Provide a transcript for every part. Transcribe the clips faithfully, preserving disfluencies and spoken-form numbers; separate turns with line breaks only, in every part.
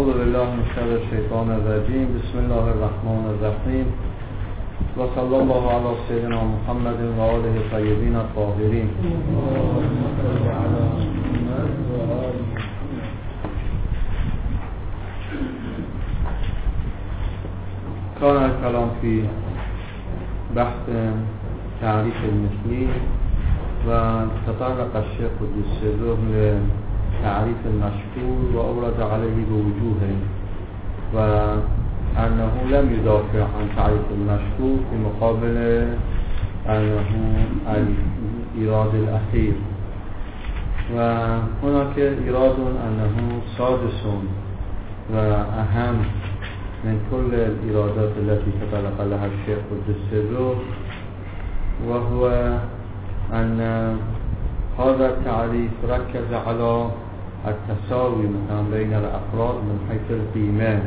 اعوذ بالله من شر الشیطان الرجیم. بسم الله الرحمن الرحیم و صلی الله علی سیدنا محمد و آله الطیبین الطاهرین. كان الكلام في بحث تعريف المثلي، وتطرق الشيخ قدس سره لتعريف المشهور وأورد عليه بوجوه، وأنه لم يدافع عن تعريف المشهور في مقابل أنه الإيراد الأخير. وهناك إيراد أنه سادس وأهم من كل الإيرادات التي تطرق لها الشيخ قدس سره، وهو أن هذا التعريف ركز على التساوي مثلا بين الأفراد من حيث القيمة،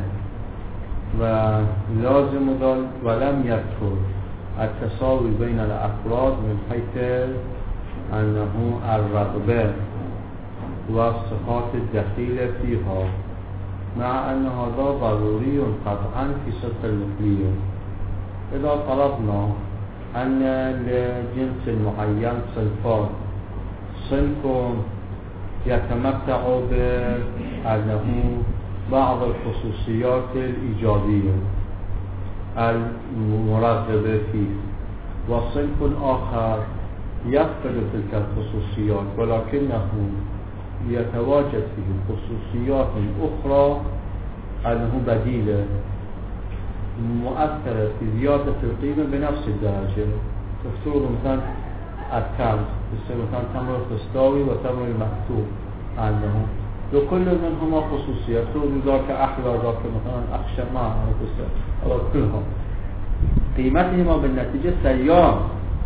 ولازم ذلك ولم يذكر التساوي بين الأفراد من حيث أنه الرغبة والصفات الدخيلة فيها، مع أن هذا ضروري قطعا في صدق المثلية. إذا طلبنا أن لجنس معين صنفان، صنف يتمتع بأنه بعض الخصوصيات الإيجابية المرغبة فيه، وصنف آخر يفقد تلك الخصوصيات ولكنه يتواجد فيه خصوصيات أخرى أنه بديلة مؤثرة في زيادة القيمة بنفس الدرجة. تفترض مثلا التمر، مثلا تمر الفستاوي وتمر المكتوب، أنه لكل منهما خصوصيات، ذاك أحلى ذاك مثلا أخشى ما على كلهم قيمتهما بالنتيجة سيئة،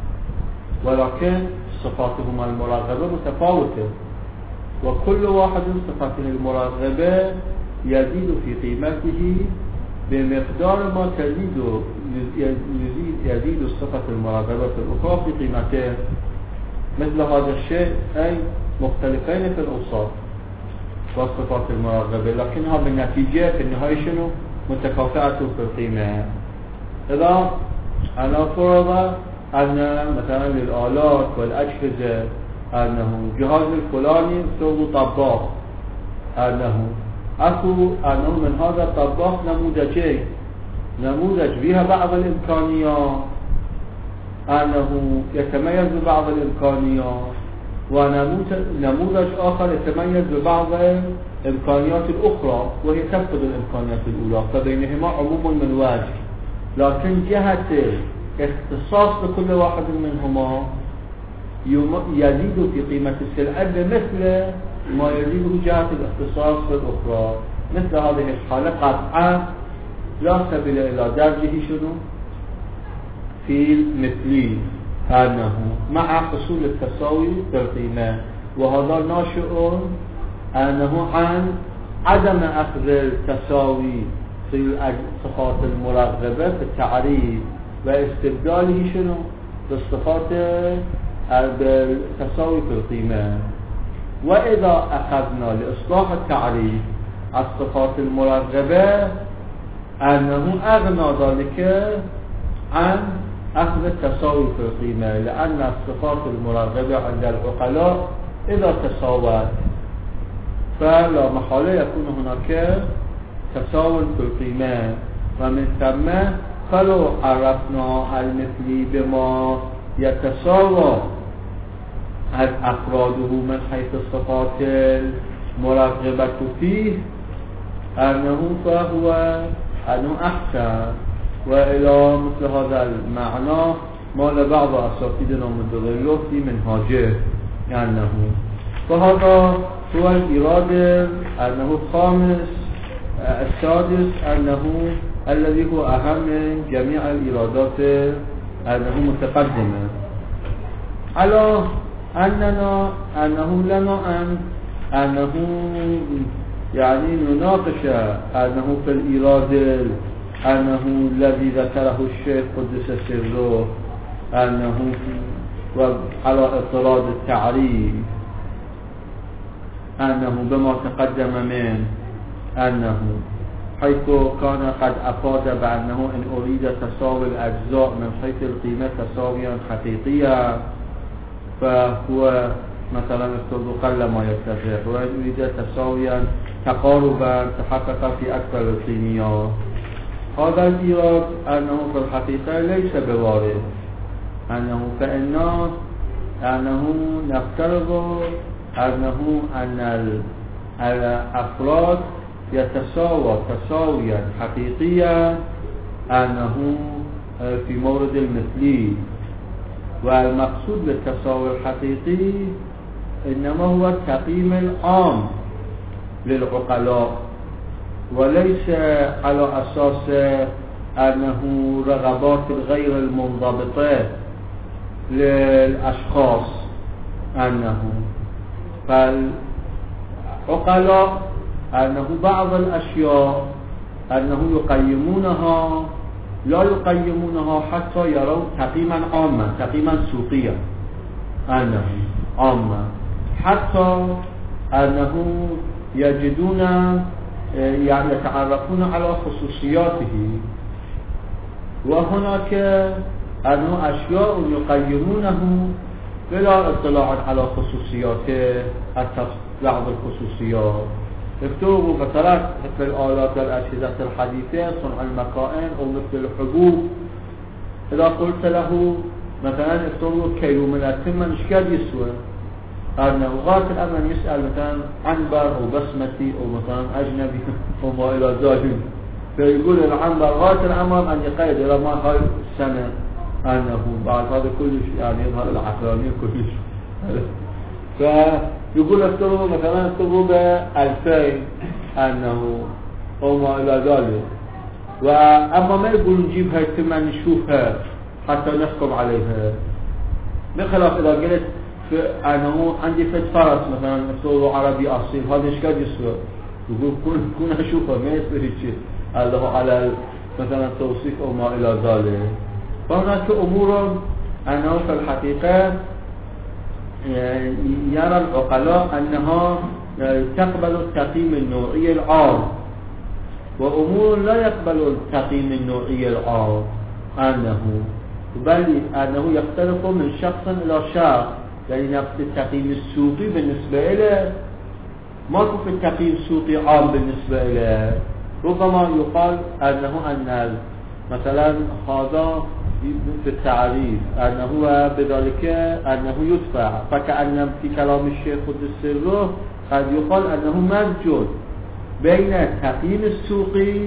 ولكن صفاتهما المرغبة متفاوتة، وكل واحد صفاته المرغبة يزيد في قيمته بمقدار ما تزيد يزيد, يزيد الصفة المرغبة الأخرى في قيمته. مثل هذا الشيء أي مختلفين في الأوصاف والصفات المرغبة، لكنها بالنتيجة في النهاية شنو؟ متكافئة في القيمة. إذا أنا فرض أن مثلا للآلات والأجهزة أنه جهاز الفلاني سوى طباخ، أنه أكو أنه من هذا الطباخ نموذجين، نموذج بها بعض الإمكانيات أنه يتميز ببعض الإمكانيات، ونموذج آخر يتميز ببعض الإمكانيات الأخرى وهي تفقد الإمكانيات الأولى، فبينهما عموم من وجه، لكن جهة اختصاص لكل واحد منهما يزيد في قيمة السلعة بمثل ما يزيد جهة الاختصاص في الأخرى. مثل هذه الحالة قطعا لا سبيل إلى درجه شنو في المثلي، أنه مع حصول التساوي في القيمة، وهذا ناشئ أنه عن عدم أخذ التساوي في الصفات المرغبة في التعريف واستبداله شنو بالصفات بالتساوي في القيمة. وإذا أخذنا لإصلاح التعريف الصفات المرغبة أنه أغنى ذلك عن أخذ التساوي في القيمة، لأن الصفات المرغبة عند العقلاء إذا تساوت فلا محالة يكون هناك تساوي في القيمة، ومن ثم فلو عرفنا المثلي بما يتساوى أفراده من حيث الصفات المرغبة فيه أنه فهو أنه أحسن. وإلى مثل هذا المعنى مال بعض أساتذتنا مدغلو في منهاجه أنه، فهذا هو الإيراد أنه الخامس السادس، أنه الذي هو أهم من جميع الإيرادات أنه متقدمة، على أننا أنه لنا أن أنه يعني نناقش أنه في الإيراد أنه الذي ذكره الشيخ قدس سره أنه على اضطراد التعريف أنه بما تقدم من أنه حيث كان قد أفاد بأنه إن أريد تساوي الأجزاء من حيث القيمة تساويا حقيقيا فهو مثلا افترض قل ما يتفق، وإن أريد تساويا تقاربا تحقق في أكثر القيميات. هذا الإيراد أنه في الحقيقة ليس بوارد، أنه فإنه أنه نفترض أنه أن الأفراد يتساوى تساويا حقيقيا أنه في مورد المثلي، والمقصود بالتساوي الحقيقي إنما هو التقييم العام للعقلاء، وليس على أساس أنه رغبات غير المنضبطة للأشخاص، أنه فالعقلاء أنه بعض الأشياء أنه يقيمونها لا يقيمونها حتى يرون تقييما عاما تقييما سوقيا، أنه عاما حتى أنه يجدون يعني يتعرفون على خصوصياته، وهناك أنه أشياء يقيمونه بلا اطلاع على خصوصياته حتى بعض الخصوصيات. افترضوا مثلا مثل الآلات الأجهزة الحديثة صنع المكائن أو مثل الحبوب، إذا قلت له مثلا افترضوا كيلو من التمن ايش قد يسوى، أنه غاية الأمر يسأل مثلا عنبر أو بسمتي أو مثلا أجنبي أو ما إلى ذلك، فيقول العنبر غاية الأمر أن يقيد إلى ما هاي السنة، أنه بعد هذا كلش يعني يظهر العقلانية كلش. فيقول افترضوا مثلا افترضوا بألفين أنه أو ما إلى ذلك، وأما ما يقول نجيبها الثمن نشوفها حتى نحكم عليها، بخلاف إذا قلت أنه عندي فت فرس مثلا افترضوا عربي أصيل هذا إيش قد يسوى، يقول كون كون أشوفها ما يصير شيء هذا على مثلا توصيف أو ما إلى ذلك. فهناك أمور أنه في الحقيقة يرى العقلاء أنها تقبل التقييم النوعي العام، وأمور لا يقبل التقييم النوعي العام، أنه بل أنه يختلف من شخص إلى شخص، يعني نفس التقييم السوقي بالنسبة إليه ما في التقييم السوقي عام بالنسبة إليه. ربما يقال أنه أن مثلا هذا في التعريف أنه بذلك أنه يدفع، فكأن في كلام الشيخ قدس سره قد يقال أنه مزج بين التقييم السوقي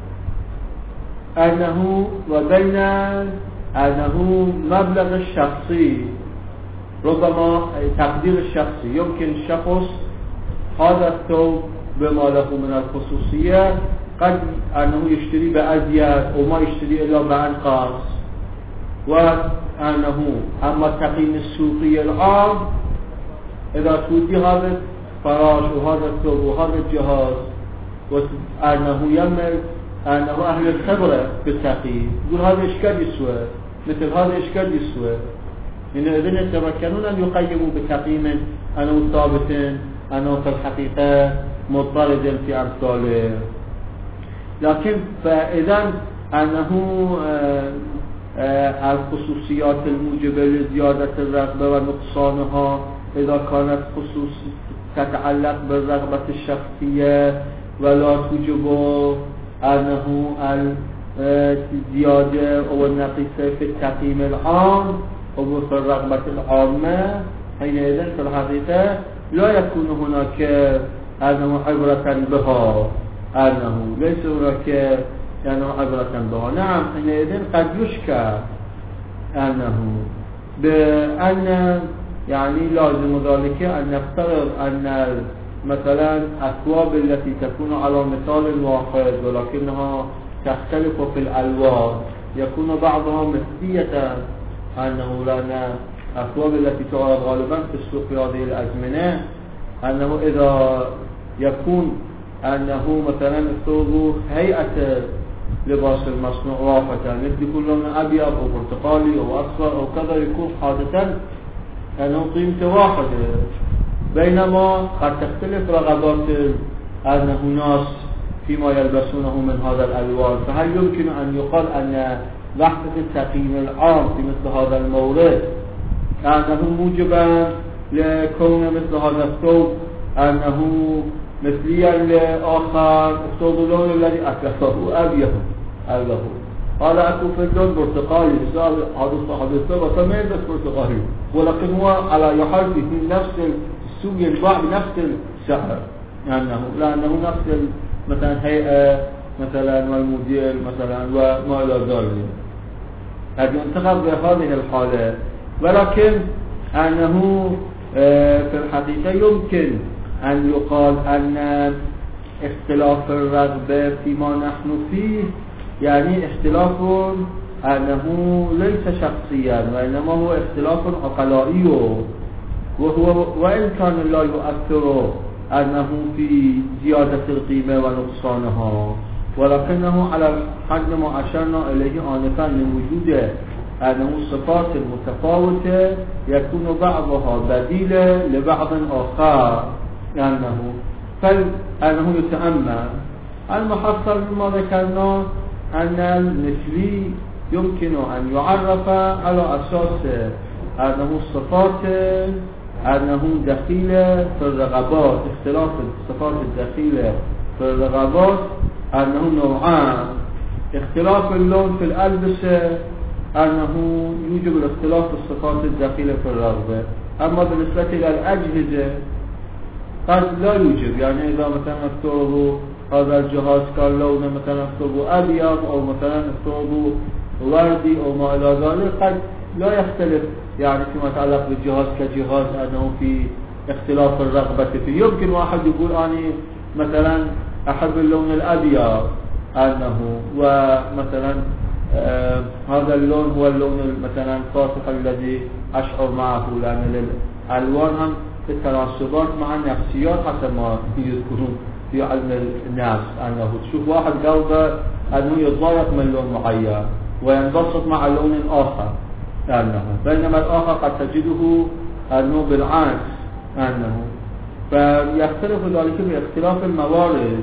أنه وبين أنه مبلغ الشخصي. ربما تقدير الشخصي يمكن الشخص هذا الثوب بما له من الخصوصية قد أنه يشتري بأزيد وما يشتري إلا بأنقاص، وأنه أما التقييم السوقي العام إذا تودي هذا فراش وهذا الثوب وهذا الجهاز وأنه يمل أنه أهل الخبرة بالتقييم يقول هذا إيش قد يسوى مثل هذا إيش قد يسوى، إن إذن يتمكنون أن يقيموا بتقييم أنه ثابت أنه في الحقيقة مضطرد في أمثاله. لكن فإذا أنه آآ آآ الخصوصيات الموجبة لزيادة الرغبة ونقصانها إذا كانت خصوص تتعلق بالرغبة الشخصية ولا توجب أنه الزيادة أو النقيصة في التقييم العام أو في الرغبة العامة، حينئذ في الحقيقة لا يكون هناك أنه عبرة بها، أنه ليس هناك أنه عبرة بها. نعم حينئذ قد يشكى أنه بأن يعني لازم ذلك أن نفترض أن مثلا الأثواب التي تكون على مثال واحد ولكنها تختلف في الألوان يكون بعضها مثلية، أنه لأن الأثواب التي تعرض غالبا في السوق في هذه الأزمنة أنه إذا يكون أنه مثلا افترضوا هيئة لباس المصنوع واحدة مثل يكون لون أبيض أو برتقالي أو أصفر أو كذا يكون حادثا أنه قيمته واحدة، بينما قد تختلف رغبات أنه ناس فيما يلبسونه من هذا الألوان، فهل يمكن أن يقال أن وحدة التقييم العام في مثل هذا المورد أنه موجبا لكون مثل هذا الثوب أنه مثليا لآخر الثوب اللون الذي أكلفه أبيه أبيه قال أكو في اللون برتقالي هذا صاحب الثوب فما يلبس برتقالي، ولكن هو على يحال في نفس السوق ينباع بنفس السعر أنه لأنه نفس مثلا هيئة مثلا والمدير مثلا وما إلى ذلك. هذا ينتقد بهذه الحالة، ولكن أنه في الحقيقة يمكن أن يقال أن اختلاف الرغبة فيما نحن فيه يعني اختلاف أنه ليس شخصيا وإنما هو اختلاف عقلائي، وهو وإن كان لا يؤثر أنه في زيادة القيمة ونقصانها، ولكنه على الحد ما أشرنا إليه آنفا من وجود أنه الصفات المتفاوتة يكون بعضها بديلة لبعض آخر، أنه فأنه يتأمل المحصل مما ذكرنا أن المثلي يمكن أن يعرف على أساس أنه الصفات أنه دخيلة في الرغبات، اختلاف الصفات الدخيلة في الرغبات أنه نوعان، اختلاف اللون في الألبسة أنه يوجب الاختلاف في الصفات الدخيلة في الرغبة. أما بالنسبة إلى الأجهزة قد لا يوجب، يعني إذا مثلا افترضوا هذا الجهاز كان لونه مثلا افترضوا أبيض أو مثلا افترضوا وردي أو ما إلى ذلك قد لا يختلف يعني فيما يتعلق بالجهاز كجهاز أنه في اختلاف الرغبة فيه. يمكن واحد يقول أنا مثلا أحب اللون الأبيض أنه ومثلا آه هذا اللون هو اللون مثلا الفاتح الذي أشعر معه، لأن الألوان هم التناسبات مع النفسيات حسب ما يذكرون في علم الناس، أنه تشوف واحد قلبه أنه يتضايق من لون معين وينبسط مع اللون الآخر أنه، بينما الآخر قد تجده أنه بالعكس أنه، فيختلف ذلك باختلاف الموارد.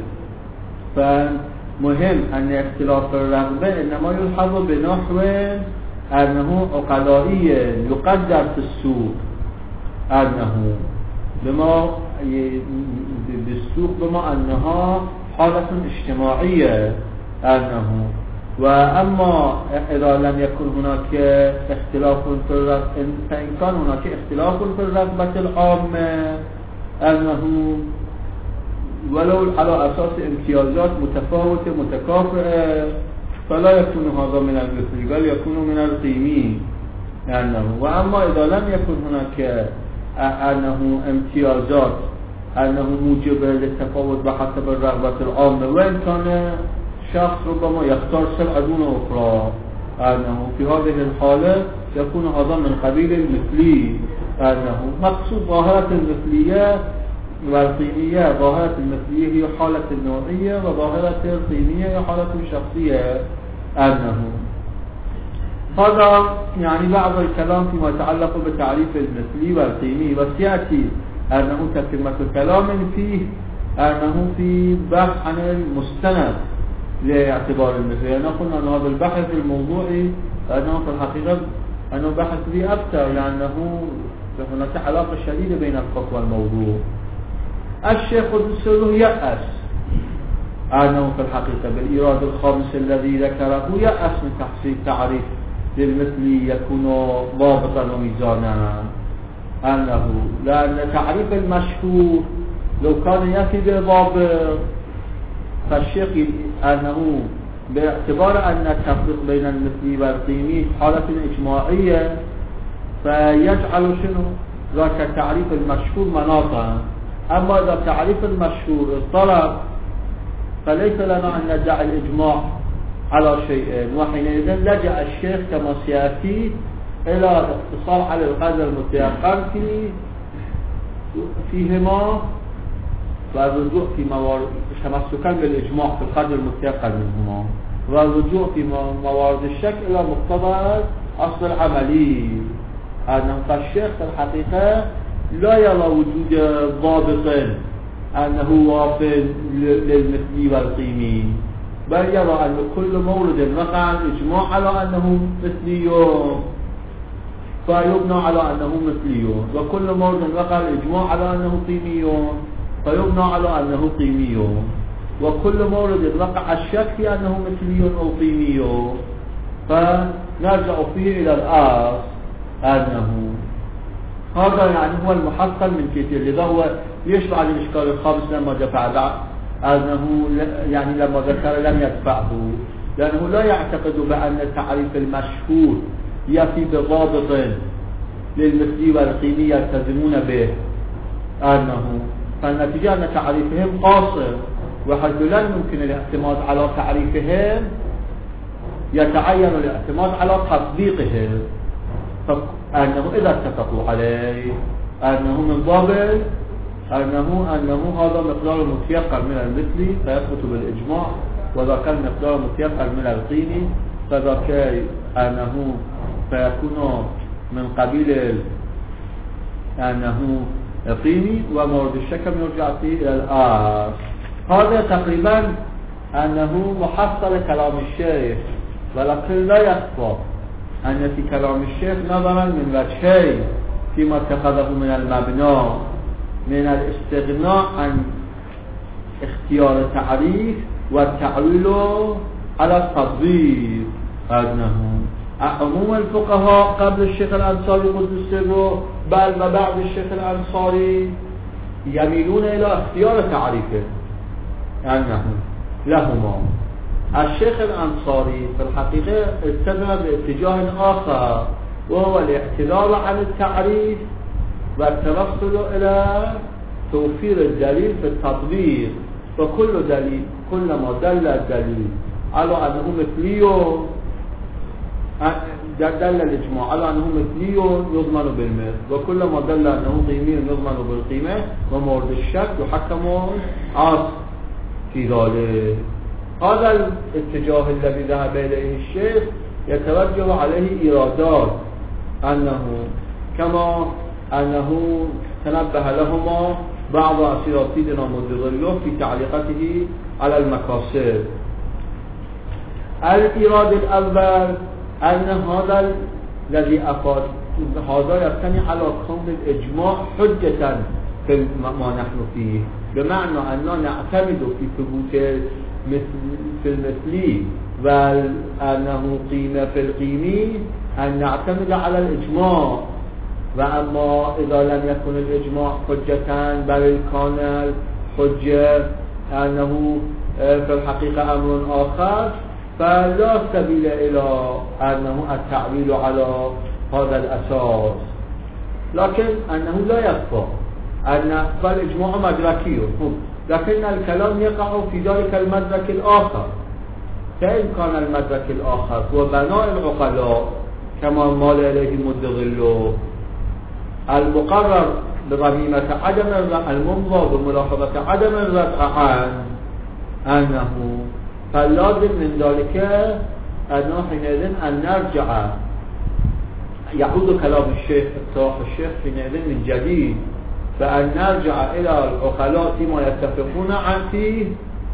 فمهم أن اختلاف الرغبة إنما يلحظ بنحو أنه عقلائي يقدر في السوق أنه بما بالسوق بما أنها حالة اجتماعية أنه، وأما إذا لم يكن هناك اختلاف في الرغبة فإن كان هناك اختلاف في الرغبة العامة أنه ولو على أساس امتيازات متفاوتة متكافئة فلا يكون هذا من المثل بل يكون من القيمي أنه. وأما إذا لم يكن هناك أنه امتيازات أنه موجبة للتفاوت بحسب الرغبة العامة، وإن كان شخص ربما يختار سلعة دون أخرى أنه في هذه الحالة يكون هذا من قبيل المثلي أنه. مقصود ظاهرة المثلية والقيمية، ظاهرة المثلية هي حالة النوعية وظاهرة القيمية هي حالة الشخصية أنه. هذا يعني بعض الكلام فيما يتعلق بتعريف المثلي والقيمي، وسيأتي أنه تتمة كلام فيه أنه في بحث عن المستند لاعتبار المثلية. نقول أن هذا البحث الموضوعي أنه في الحقيقة أنه بحث به أكثر لأنه هناك علاقة شديدة بين الفقه والموضوع. الشيخ الدسوقي يأس أنه في الحقيقة بالإيراد الخامس الذي ذكره يأس من تحصيل تعريف للمثلي يكون ضابطا وميزانا أنه، لأن تعريف المشهور لو كان يأتي بضابط فالشيخ أنه باعتبار أن التفريق بين المثلي والقيمي حالة إجماعية فيجعل شنو ذاك التعريف المشهور مناطا. أما إذا التعريف المشهور اضطرب فليس لنا أن ندعي الإجماع على شيئين، وحينئذ لجأ الشيخ كما سيأتي إلى اقتصار على القدر المتيقن في فيهما والرجوع في موارد تمسكا بالإجماع في القدر المتيقن منهما، والرجوع في موارد الشك إلى مقتضى أصل العملي. أن الشيخ في الحقيقة لا يرى وجود ضابط أنه وافٍ للمثلي والقيمي، بل يرى أن كل مورد وقع الإجماع على أنه مثلي فيبنى على أنه مثلي، وكل مورد وقع الإجماع على أنه قيمي فيبنى على أنه قيمي، وكل مورد وقع الشك في أنه مثلي أو قيمي فنرجع فيه إلى الأصل أنه هذا يعني هو المحصل من كثير. لذا هو يشبع الإشكال الخامس لما دفع أنه يعني لما ذكر لم يدفعه، لأنه لا يعتقد بأن التعريف المشهور يأتي بضابط للمثلي والقيمي يلتزمون به أنه، فالنتيجة أن تعريفهم قاصر، وحيث لا يمكن الاعتماد على تعريفهم يتعين الاعتماد على تطبيقهم، فأنه إذا اتفقوا عليه أنه من باب أنه أنه هذا مقدار متيقن من المثلي فيثبت بالإجماع، وإذا كان مقدار متيقن من القيمي فذاك أنه فيكون من قبيل أنه قيمي، ومورد الشك يرجع فيه إلى الآخر. هذا تقريبا أنه محصل كلام الشيخ، ولكن لا يخفى أن في كلام الشيخ نظرا من وجهين فيما اتخذه من المبنى من الاستغناء عن اختيار التعريف والتعويل على التطبيق، أنه عموم الفقهاء قبل الشيخ الأنصاري قدس سره بل وبعد الشيخ الأنصاري يميلون إلى اختيار تعريفه، أنه لهما. الشيخ الأنصاري في الحقيقة اتجه باتجاه آخر، وهو الاعتذار عن التعريف والتوصل إلى توفير الدليل في التطبيق، فكل دليل كلما دل الدليل على أنه مثلي دل الإجماع على أنه مثلي يضمن بالمثل، وكلما دل أنه قيمي يضمن بالقيمة، ومورد الشك يحكم عصر في ذلك. هذا الاتجاه الذي ذهب إليه الشيخ يتوجه عليه إيرادات، أنه كما أنه تنبه لهما بعض أساتذتنا مدظله في تعليقته على المكاسب. الإيراد الأول أن هذا الذي أفاد هذا يبتني على كون الإجماع حجة في ما نحن فيه، بمعنى أننا نعتمد في ثبوت في المثلي وأنه قيمة في القيمي أن نعتمد على الإجماع، وأما إذا لم يكن الإجماع حجة بل كان الحجة أنه في الحقيقة أمر آخر، فلا سبيل إلى أنه التعويل على هذا الأساس. لكن أنه لا يخفى أن فالإجماع مدركي، لكن الكلام يقع في ذلك المدرك الآخر، فإن كان المدرك الآخر هو بناء العقلاء كما مال إليه مدظله المقرر بغنيمة عدم المنظى بملاحظة عدم الرفع عن أنه، فاللازم من ذلك أنه حينئذ أن نرجع يعود كلام الشيخ اقتراح الشيخ حينئذ من جديد، فأن نرجع إلى العقلاء فيما يتفقون عن فيه،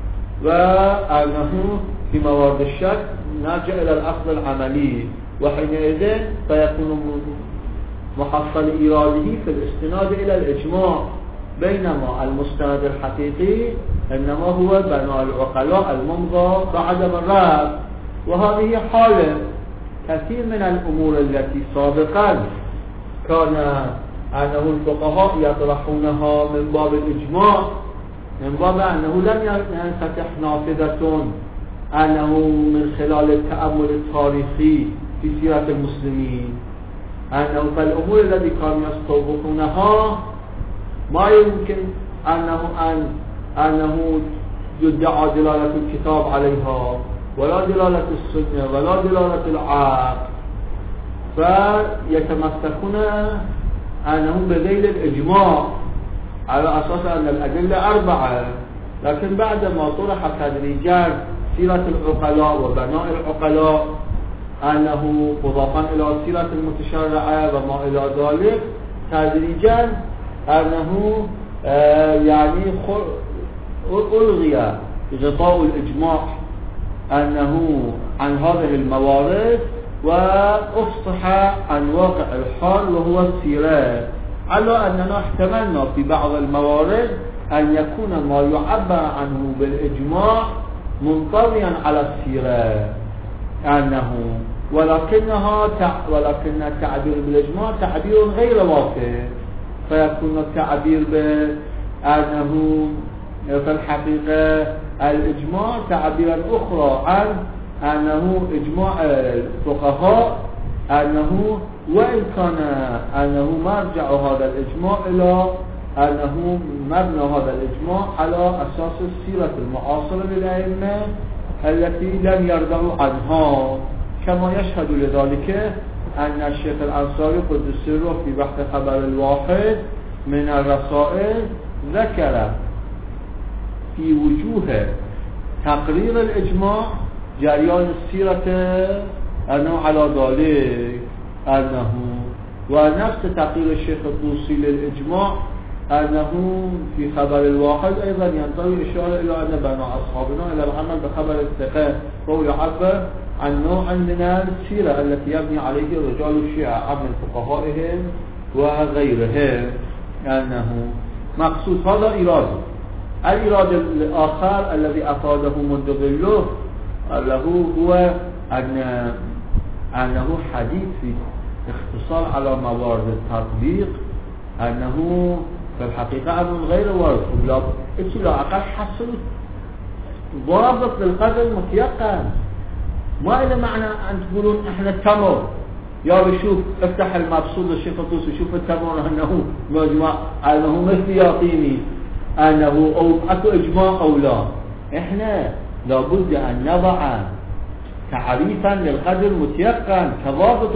وأنه في موارد الشك نرجع إلى الأصل العملي، وحينئذ فيكون محصل إيراده في الاستناد إلى الإجماع، بينما المستند الحقيقي إنما هو بناء العقلاء الممضى بعدم الرفع. وهذه حالة كثير من الأمور التي سابقا كان أنه الفقهاء يطرحونها من باب الإجماع، من باب أنه لم ينفتح نافذة أنه من خلال التأمل التاريخي في سيرة المسلمين، أنه فالأمور التي كانوا يستوضحونها ما يمكن أنه أن أنه يدعى دلالة الكتاب عليها ولا دلالة السنة ولا دلالة العقل، فيتمسكون أنهم بذيل الإجماع على أساس أن الأدلة أربعة. لكن بعدما طرح تدريجا سيرة العقلاء وبناء العقلاء أنه مضافا إلى سيرة المتشرعة وما إلى ذلك، تدريجا أنه يعني ألغي غطاء الإجماع أنه عن هذه الموارد وأفصح عن واقع الحال وهو السيرة، على أننا احتملنا في بعض الموارد أن يكون ما يعبر عنه بالإجماع منطويا على السيرة أنه ولكنها ولكن التعبير بالإجماع تعبير غير وافي، فيكون التعبير بأنه في الحقيقة الإجماع تعبيرا أخرى عن أنه إجماع الفقهاء أنه وإن كان أنه مرجع هذا الإجماع إلى أنه مبنى هذا الإجماع على أساس السيرة المعاصرة للأئمة التي لم يرجعوا عنها، كما يشهد لذلك أن الشيخ الأنصاري قدس سره في بحث خبر الواحد من الرسائل ذكر في وجوه تقرير الإجماع جريان السيرة أنه على ذلك أنه ونفس تقرير الشيخ الطوسي للإجماع أنه في خبر الواحد أيضا ينطوي إشارة إلى أن بنى أصحابنا إلى العمل بخبر الثقة، وهو يعبر عن نوع من السيرة التي يبني عليه رجال الشيعة من فقهائهم وغيرهم أنه مقصود. هذا إرادة. الإرادة الآخر الذي أفاده مندغله له هو أن أنه حديث في اختصار على موارد التطبيق أنه في الحقيقة أمر غير وارد، لا لا أقل حصل ضابط للقدر المتيقن. ما إلى معنى أن تقولون إحنا التمر يا بشوف افتح المبسوط للشيخ الطوسي شوف التمر أنه مجمع أنه مثل يقيني أنه أو أكو إجماع أو لا. إحنا لابد أن نضع تعريفا للقدر المتيقن كضابط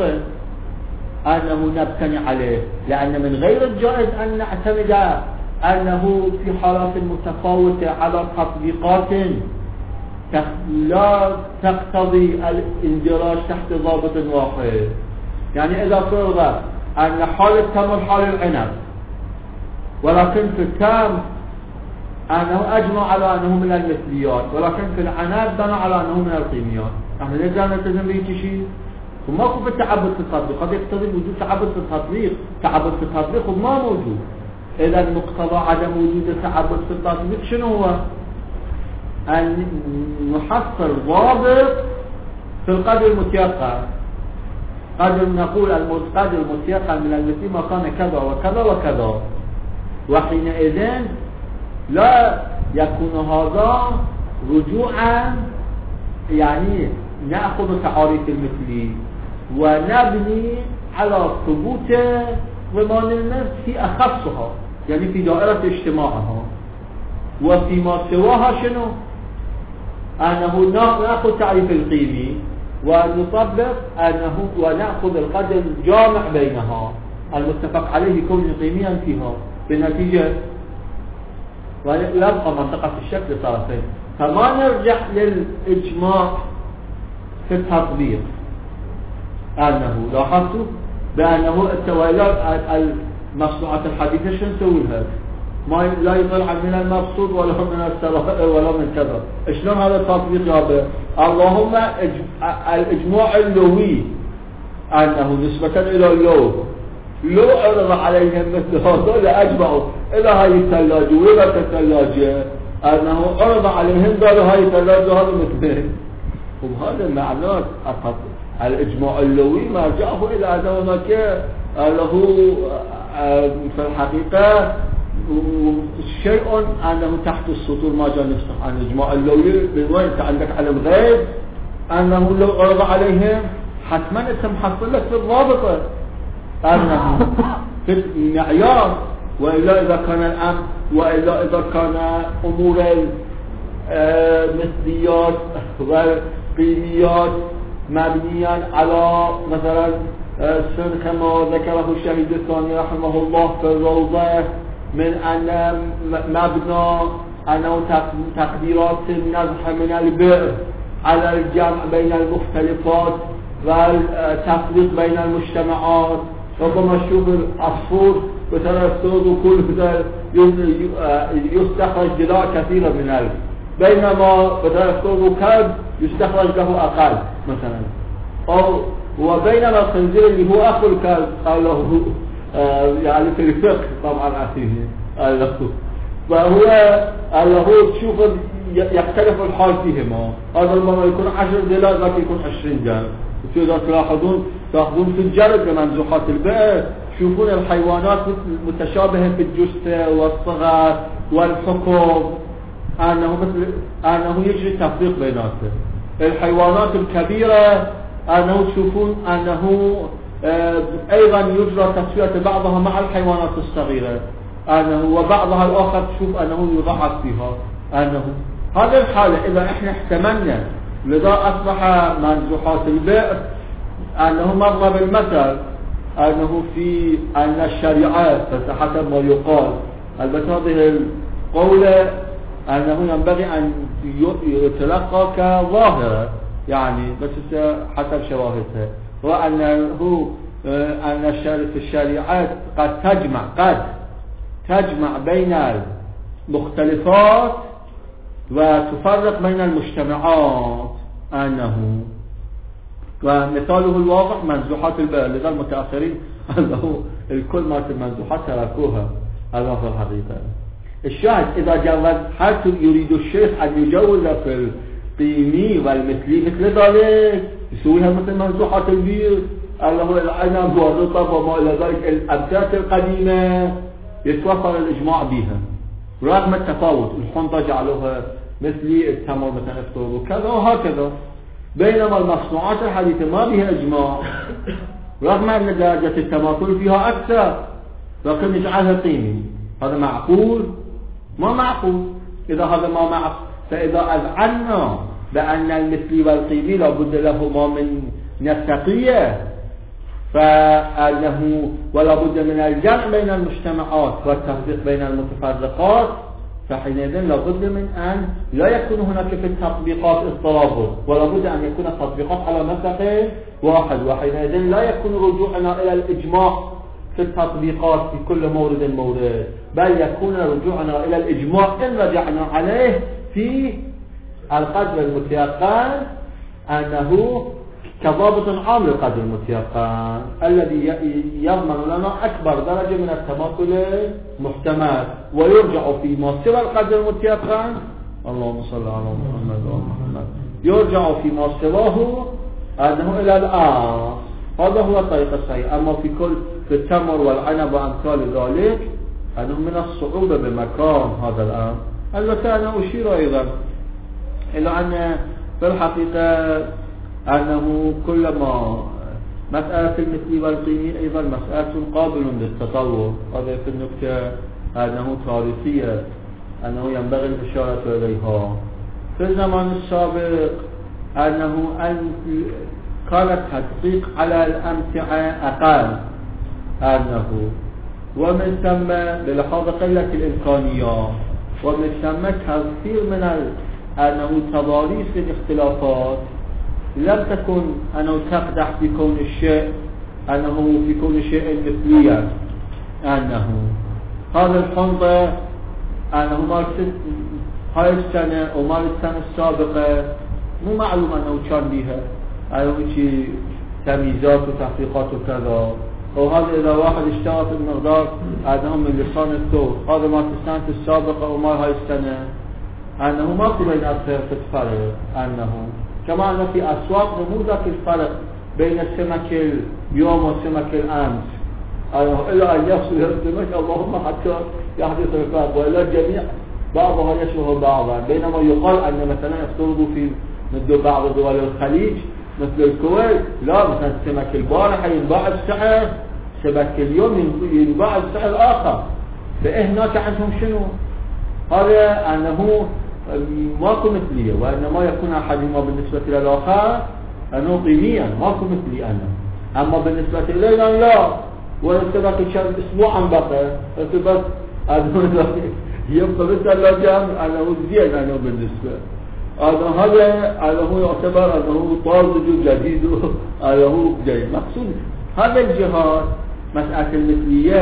أنه نبتني عليه، لأن من غير الجائز أن نعتمد أنه في حالات متفاوتة على تطبيقات لا تقتضي الاندراج تحت ضابط واحد. يعني إذا فرض أن حال التمر حال العنب، ولكن في التمر أنه أجمع على أنه من المثليات، ولكن في العنب بنى على أنه من القيميات، نحن ليس نلتزم به شيء. وماكو في التعبد في التطبيق، قد يقتضي وجود تعبد في التطبيق، تعبد في التطبيق وما موجود. إذا المقتضى عدم وجود التعبد في التطبيق شنو هو؟ أن نحصل ضابط في القدر المتيقن. قدر نقول القدر المتيقن من المثل ما كان كذا وكذا وكذا، وحينئذ لا يكون هذا رجوعا، يعني نأخذ تعاريف المثلي ونبني على ثبوت ضمان النفس في أخصها، يعني في دائرة اجتماعها، وفيما سواها شنو؟ أنه نأخذ تعريف القيمي ونطبق أنه ونأخذ القدر الجامع بينها المتفق عليه كون قيميا فيها، بالنتيجة ويبقى منطقة الشك لطرفين. فما نرجع للإجماع في التطبيق أنه لاحظتوا بأنه التواليات المصنوعات الحديثة شو نسوي لها؟ ما لا يطلع من المقصود ولا من السرائر ولا من كذا. شلون هذا التطبيق جابه؟ اللهم الإجماع اللوي أنه نسبة إلى اللو لو عرض عليهم مثل هذا لأجمعوا إلى هاي الثلاجة وإلى الثلاجة أنه عرض عليهم قالوا هاي الثلاجة هذا مثله. وهذا معناه الإجماع اللوي ما جاءه إلى أن هناك له في الحقيقة شيء أنه تحت السطور ما جاء نفسه عن الإجماع اللوي. بالوين أنت عندك علم غيب أنه لو عرض عليهم حتما أنت محصل لك في الضابطة أنه في المعيار، وإلا إذا كان الأمر وإلا إذا كان أمور المثليات والقيميات مبنيا على مثلا سر كما ذكره الشهيد الثاني رحمه الله في الروضة من أن مبنى أنه تقديرات النزح من البئر على الجمع بين المختلفات والتفريق بين المجتمعات. ربما شوف العصفور بترى الصوت وكل يستخرج ضلع كثيرة من الف، بينما بدل يفترض كلب يستخرج له أقل مثلا، أو وبينما الخنزير اللي هو أخو الكلب قال له آه يعني في الفقه طبعا أخيه قال له، فهو قال له تشوف يختلف الحال فيهما، هذا المرة يكون عشر ضلع ذاك يكون عشرين جلد. وإذا تلاحظون تأخذون في الجلد لمنزوحات البئر تشوفون الحيوانات متشابهة في الجثة والصغر والحكم، أنه مثل أنه يجري تفريق بيناتهم. الحيوانات الكبيرة أنه تشوفون أنه أيضا يجرى تسوية بعضها مع الحيوانات الصغيرة، أنه وبعضها الآخر تشوف أنه يضعف فيها. أنه هذه الحالة إذا إحنا احتملنا لذا أصبح منزوحات البئر أنه مر بالمثل أنه في أن الشريعة حسب ما يقال، البته هذه القولة أنه ينبغي أن يتلقى كظاهرة يعني بس حسب شواهدها، وأنه أن الشريعات قد تجمع قد تجمع بين المختلفات وتفرق بين المجتمعات. أنه ومثاله الواضح منزوحات البئر، لذا المتأخرين أنه الكل ما المنزوحات تركوها. هذا في الحقيقة الشاهد إذا جوز حتى يريد الشيخ أن يجوز في القيمي والمثلي مثل ذلك يسويها مثل منزوحات البئر، الله العنب والرطب وما إلى ذلك الأبساط القديمة يتوفر الإجماع بها رغم التفاوت. الحنطة جعلوها مثلي، التمر مثلا افترضوا كذا وهكذا، بينما المصنوعات الحديثة ما بها إجماع رغم أن درجة التماثل فيها أكثر، لكن نجعلها قيمي. هذا معقول؟ ما معقول. إذا هذا ما معقول، فإذا أذعنا بأن المثلي والقيمي لابد لهما من نسقية، فأنه ولا بد من الجمع بين المجتمعات والتفريق بين المتفرقات، فحينئذ لا بد من أن لا يكون هناك في التطبيقات اضطراب، ولا بد أن يكون التطبيقات على مسق واحد، وحينئذ لا يكون رجوعنا إلى الإجماع في التطبيقات في كل مورد مورد، بل يكون رجوعنا إلى الإجماع إن رجعنا عليه في القدر المتيقن أنه كضابط عام للقدر المتيقن الذي يضمن لنا أكبر درجة من التماثل المحتمل، ويرجع فيما سوى القدر المتيقن، اللهم صل على محمد ومحمد، يرجع فيما سواه أنه إلى الآن. هذا هو الطريق الصحيح. أما في كل في التمر والعنب وأمثال ذلك أنه من الصعوبة بمكان هذا الآن. البته أنا أشير أيضا إلى أن في الحقيقة أنه كلما مسألة المثلي والقيمي أيضا مسألة قابل للتطور. هذا في النكتة أنه تاريخية أنه ينبغي الإشارة إليها. في الزمان السابق أنه أن كان التدقيق على الأمتعة أقل، أنه ومن ثم بلحاظ قلة الإمكانيات، ومن ثم كثير من أنه تضاريس الاختلافات لم تكن أنه تقدح في كون الشيء أنه في كون الشيء مثليا. أنه هذا الحنطة أنه مال هاي السنة أو مال السنة السابقة مو معلوم أنه كان بها أنه شيء تمييزات وتحقيقات وكذا، وهذا إذا واحد اشتغل في المقدار أنه من لسان الثور هذا مال السنة السابقة أو مال هاي السنة أنه ماكو بين أكثر في الفرق. أنه كما أن في أسواق نمو ذاك الفرق بين السمك اليوم والسمك الأمس، أنه إلا أن يصل السمك اللهم حتى يحدث الفرق، وإلا الجميع بعضها يشبه بعضا. بينما يقال أن مثلا يفترض في مثل بعض دول الخليج مثل الكويت لا، مثلا السمك البارحة ينباع بسعر، سمك اليوم ينباع بسعر آخر، فهناك عندهم شنو؟ هذا أنه ماكو مثلية، وإنما يكون أحدهما بالنسبة إلى الآخر أنه قيميا ماكو مثلي أنا، أما بالنسبة إلينا لا، ولسبك الشهر أسبوعا بقى بس أنه يبقى مثل اللاجام أنه زين أنه بالنسبة أنه هذا أنه يعتبر أنه طازج جديد أنه جيد. مقصود هذا الجهاد مسألة المثلية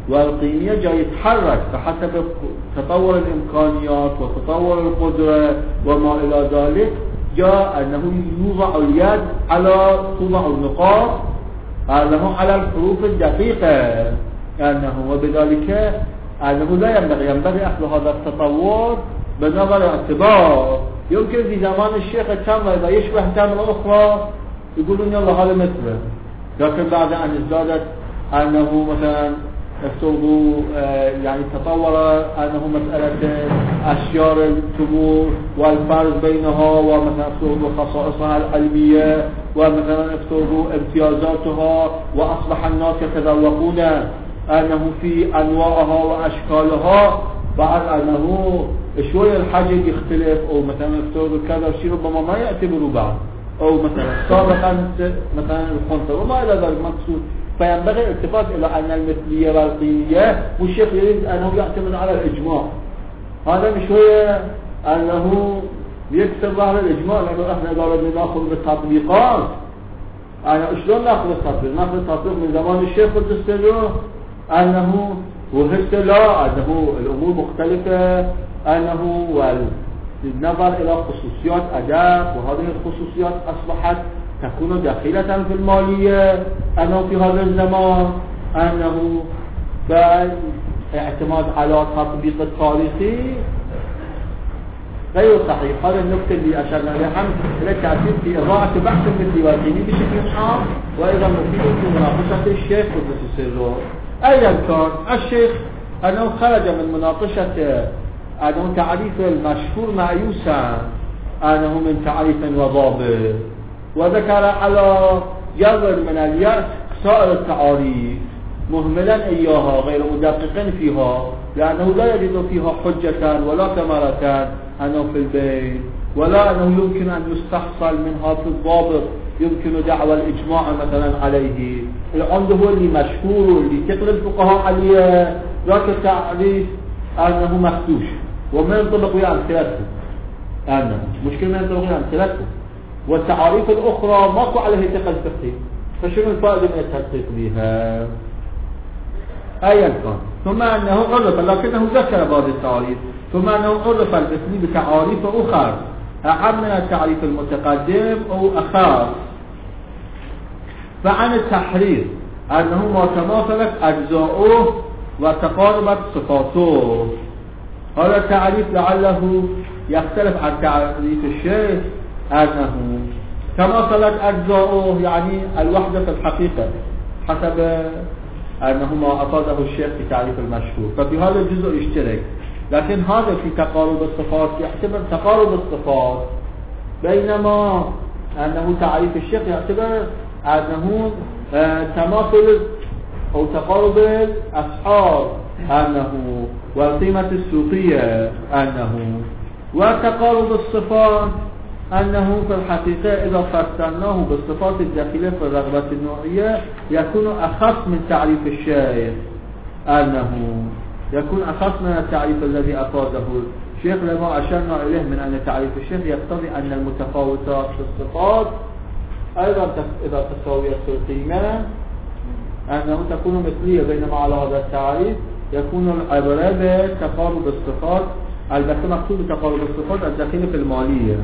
والقيمية جاي يتحرك بحسب تطور الإمكانيات وتطور القدرة وما إلى ذلك، جاء أنه يوضع اليد على توضع النقاط أنه على الحروف الدقيقة أنه، وبذلك أنه لا ينبغي ينبغي أخذ هذا التطور بنظر اعتبار. يمكن في زمان الشيخ التمر إذا يشبه تمر أخرى يقولون يلا هذا مثله، لكن بعد أن ازدادت أنه مثلا افترضوا يعني تطور أنه مسألة أشيار التمور والفرق بينها ومثلا افترضوا خصائصها العلمية ومثلا افترضوا امتيازاتها، وأصبح الناس يتذوقون أنه في أنواعها وأشكالها، بعد أنه شوية الحجم يختلف أو مثلا افترضوا كذا شيء ربما ما يعتبروا بعض، أو مثلا سابقا مثلا الخنطة وما إلى ذلك مقصود. فينبغي الالتفات إلى أن المثلية والقيمية والشيخ يريد أنه يعتمد على الإجماع. هذا مش هو أنه يكسر ظهر الإجماع، لأنه إحنا إذا ردنا نأخذ بالتطبيقات أنا شلون نأخذ التطبيق؟ نأخذ التطبيق من زمان الشيخ والتستجر أنه وهسه لا، أنه الأمور مختلفة، أنه والنظر إلى خصوصيات أداء، وهذه الخصوصيات أصبحت تكون داخلة في المالية، أنه في هذا الزمان أنه باعتماد على تطبيق التاريخي غير صحيح. هذا النقطة اللي أشرنا لها هم إلى تأثير في إضاءة بحث المثلي والقيمي بشكل عام، وأيضا مفيد في مناقشة الشيخ قدس سره. أيضا كان الشيخ أنه خرج من مناقشة أنه تعريف المشهور مأيوسا أنه من تعريف وضابط، وذكر على جبر من اليأس سائر التعاريف مهملا إياها غير مدقق فيها، لأنه لا يجد فيها حجة ولا ثمرة أنه في البيت، ولا أنه يمكن أن يستحصل منها في الضابط يمكن دعوى الإجماع مثلا عليه. عنده هو اللي مشهور واللي تقل الفقهاء عليه ذاك التعريف أنه مخدوش وما ينطبق ويا أمثلته، أنه مشكلة ما ينطبق ويا أمثلته، والتعاريف الأخرى ماكو عليه ثقل فقهي، فشنو الفائدة من التدقيق بها؟ أيا كان. ثم أنه عرف، لكنه ذكر بعض التعاريف، ثم أنه عرف المثلي بتعاريف أخرى أعم من التعريف المتقدم أو أخاف. فعن التحرير أنه ما تماثلت أجزاؤه وتقاربت صفاته. هذا التعريف لعله يختلف عن تعريف الشيخ، أنه تماثلت أجزاؤه يعني الوحدة في الحقيقة حسب أنه ما أفاده الشيخ في تعريف المشهور، ففي هذا الجزء يشترك. لكن هذا في تقارب الصفات يعتبر تقارب الصفات، بينما أنه تعريف الشيخ يعتبر أنه تماثل أو تقارب الأسعار أنه، والقيمة السوقية أنه، وتقارب الصفات أنه في الحقيقة إذا فسرناه بالصفات الداخلية في الرغبة النوعية يكون أخص من تعريف الشيخ، أنه يكون أخص من التعريف الذي أفاده الشيخ، لما أشرنا إليه من أن تعريف الشيخ يقتضي أن المتفاوتات في الصفات أيضا إذا تساويت في القيمة أنه تكون مثلية، بينما على هذا التعريف يكون العبارة بتقارب الصفات، البته مقصود بتقارب الصفات الداخلية في المالية.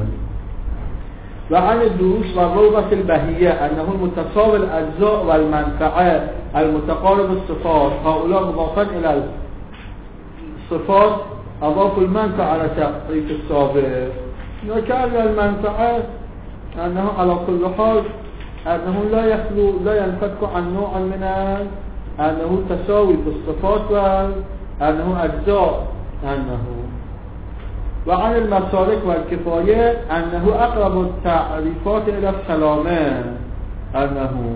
وعن الدروس والروضة البهية أنه المتساوي الأجزاء والمنفعة المتقارب الصفات، هؤلاء مضافا إلى الصفات أضافوا المنفعة على تعريف السابق، وكأن المنفعة أنه على كل حال أنه لا يخلو لا ينفك عن نوع من أنه تساوي في الصفات وأنه أجزاء أنه. وعن المسالك والكفاية أنه أقرب التعريفات إلى السلامة، أنه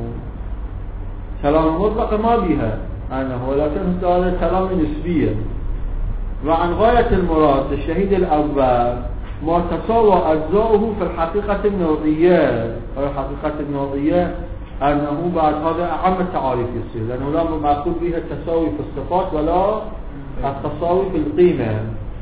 سلام مطلق ما بها أنه، ولكن هذا السلام نسبية. وعن غاية المراد الشهيد الأول ما تساوى أجزاؤه في الحقيقة النوعية، الحقيقة النوعية أنه بعد هذا أعم التعاريف يصير، لأنه لا مأخوذ بها التساوي في الصفات ولا التساوي في القيمة.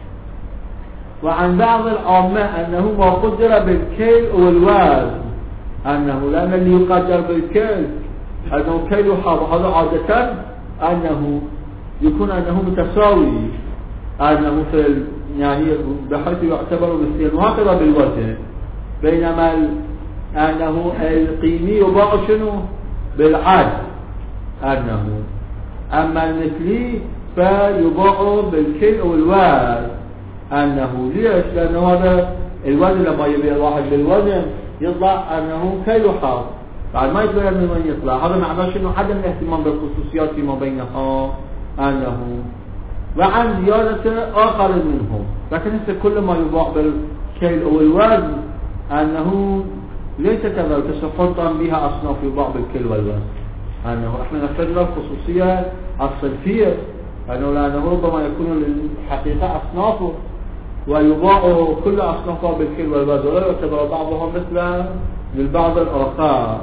وعن بعض العامة أنه ما قدر بالكيل والوزن، أنه لأن اللي يقدر بالكيل أنه كيل وحاب، هذا عادة أنه يكون أنه متساوي، أنه في يعني بحيث يعتبر مثل وهكذا بالوزن، بينما أنه القيمي يباع شنو بالعد أنه، أما المثلي فيباع بالكيل أو الوزن أنه. ليش؟ لأنه هذا الوزن لما يبيع الواحد بالوزن يطلع أنه كيلو حاط، بعد ما يتبين من وين يطلع. هذا معناه شنو؟ عدم الاهتمام بالخصوصيات فيما بينها أنه. وعن زيادة آخر منهم، لكن هسه كل ما يباع بالكيل أو الوزن أنه ليس كذلك، سفرطا بها أصناف يباع بالكيل والوزن أنه. احنا نحتاج له خصوصية الصنفية أنه، لأنه ربما يكون الحقيقة أصنافه ويباع كل أصنافها بالكيل والوزن، ولا يعتبر بعضها مثل للبعض الآخر،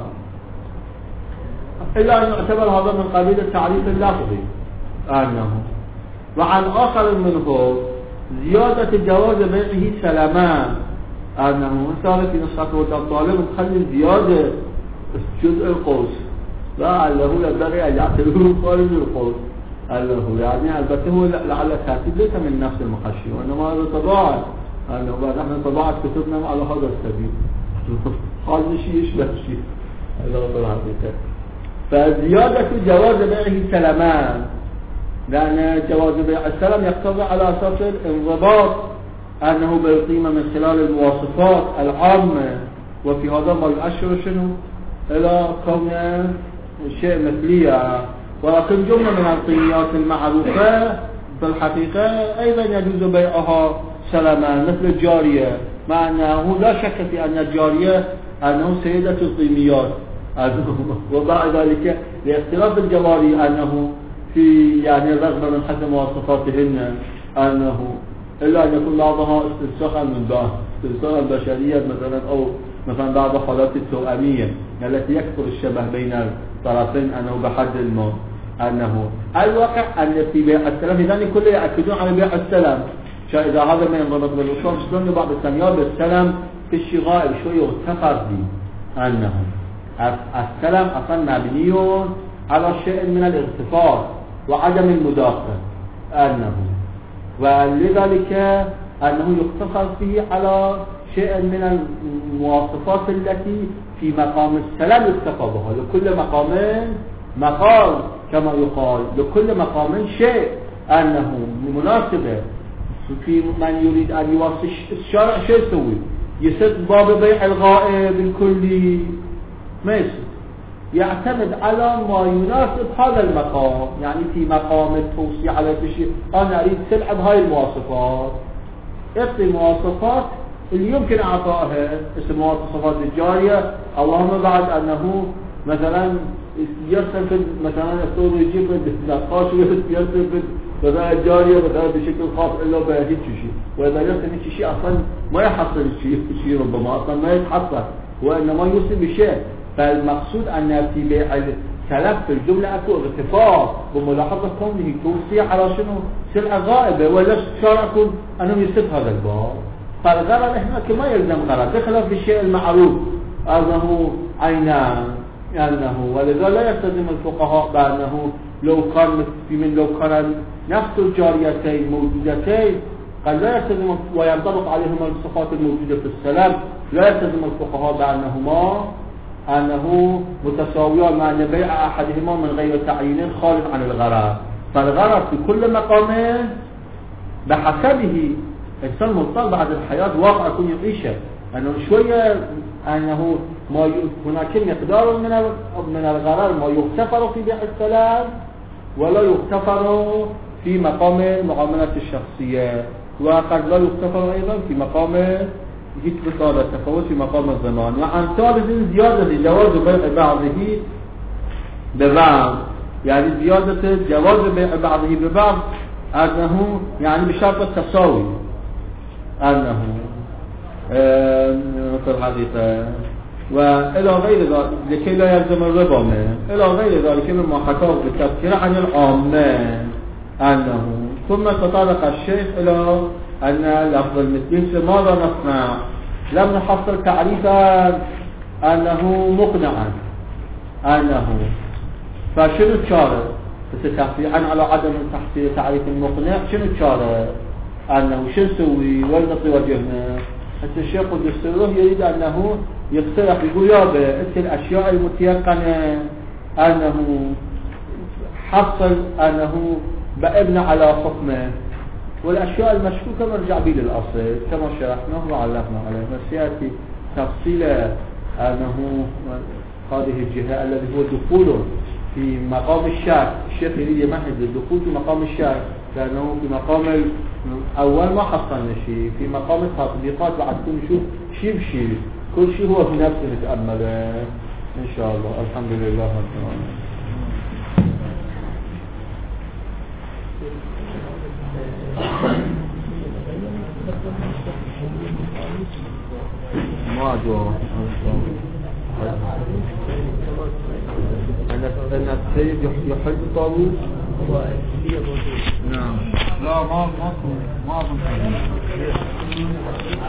إلا أن يعتبر هذا من قبيل التعريف اللفظي أنه. وعن آخر منه زيادة جواز بيعه سلمان أنه. مثلا في نسخة وطالب تخلي زيادة جزء القوس، لا أنه ينبغي أن يعتبره خارج القوس أنه، يعني البته هو لعل الترتيب ليس من نفس المحشي، وإنما هذا طباعة أنه. بعد نحن طباعة كتبنا على هذا السبيل، هذا شيء يشبه شيء الله طبعا. فزيادة جواز بيعه سلمان، لأن جواز بيع السلم يقتضي على أساس الانضباط أنه بالقيمة من خلال المواصفات العامة، وفي هذا ما يؤشر شنو إلى كون شيء مثلية. ولكن جملة من القيميات المعروفة في الحقيقة أيضا يجوز بيعها سلما، مثل الجارية، مع أنه لا شك في أن الجارية أنه سيدة القيميات، وبعد ذلك لاختلاف الجواري أنه في يعني الرغبة من حسب مواصفاتهن أنه، إلا أن يكون بعضها استنساخا من بعض، استنساخا بشريا مثلا، أو مثلا بعض حالات التوأمية التي يكثر الشبه بين الطرفين أنه بحد الموت أنه. الواقع أن في بيع السلام إذن كله يأكدون على بيع السلام، إذا هذا ما ينضبط بالأصول شلون بعض الثانيات بالسلام في الشغائب شوي يغتفر به أنه السلام أصلا مبني على شيء من الاغتفار وعدم المداخلة أنه، ولذلك أنه يغتفر فيه على شيء من المواصفات التي في مقام السلام يغتفر بها. لكل مقام مقام كما يقال، لكل مقام شيء أنه مناسبة. في من يريد أن يوصي الشارع شيء يسوي؟ يسد باب بيع الغائب الكلي؟ ما يسد، يعتمد على ما يناسب هذا المقام. يعني في مقام التوصية على شيء أنا أريد سلعة بهاي المواصفات، اعطي المواصفات اللي يمكن اعطائها، اسم مواصفات الجارية. اللهم بعد انه مثلا يرتفد مثلا يصير يجيب النقاش يرتفد مثلا الجارية مثلا بشكل خاص الا بهيك شيء، واذا يرتفد شيء اصلا ما يحصل شيء شيء ربما اصلا ما يتحصل، وانما يوصل بشيء. فالمقصود ان في بيع السلف في الجملة اكو اغتفار بملاحظة كونه توصية على شنو؟ سلعة غائبة، ولا الشارع يكون انه يسد هذا الباب. فالغرض احنا كما يلزم غرض بخلاف بالشيء المعروف انه عينان انه. ولذا لا يلتزم الفقهاء بانه لو كان في من لو كان نفس الجاريتين موجودتين قد لا يلتزم وينطبق عليهما الصفات الموجودة في السلام، لا يلتزم الفقهاء بانهما انه متساويان، مع ان بيع احدهما من غير تعيين خارج عن الغرض. فالغرض في كل مقام بحسبه. الإنسان مضطر بعد الحياة واقع يكون يعيشه، أنه شوية أنه ما ي... هناك مقدار من ال... من الغرر ما يغتفر في بيع السلام ولا يغتفر في مقام المعاملة الشخصية، وقد لا يغتفر أيضا في مقام هيك بطالة تفاوت في مقام الزمان. وعن ثالث زيادة جواز بيع بعضه ببعض، يعني زيادة جواز بيع بعضه ببعض أنه يعني بشرط التساوي أنه في الحقيقة، وإلى غير ذلك لكي لا يلزم الربا منه، إلى غير ذلك مما حكاه بالتذكير عن العامة أنه. ثم تطرق الشيخ إلى أن لفظ المثلين ماذا نصنع؟ لم نحصل تعريفا أنه مقنعا أنه. فشنو الشارع؟ بس تفريعا على عدم تحصيل تعريف المقنع شنو الشارع؟ أنه شو نسوي؟ وين نطي وجهنا؟ حتى الشيخ الدستوري يريد أنه يقترح يقول يابا أنت الأشياء المتيقنة أنه حصل أنه بأبنى على حكمه، والأشياء المشكوكة مرجع به للأصل كما شرحناه وعلقنا عليه. بس يأتي تفصيل أنه هذه الجهة الذي هو دخول في مقام الشرع. الشيخ يريد يمهد للدخول في مقام الشرع، لأنه في مقام الأول ما حصلنا شيء، في مقام التطبيقات بعد كل شيء شيء بشيء، كل شيء هو في نفسه نتأمله إن شاء الله. الحمد لله رب العالمين. ما أدوى أن السيد يحب الطاووس. نعم لا ما ما ما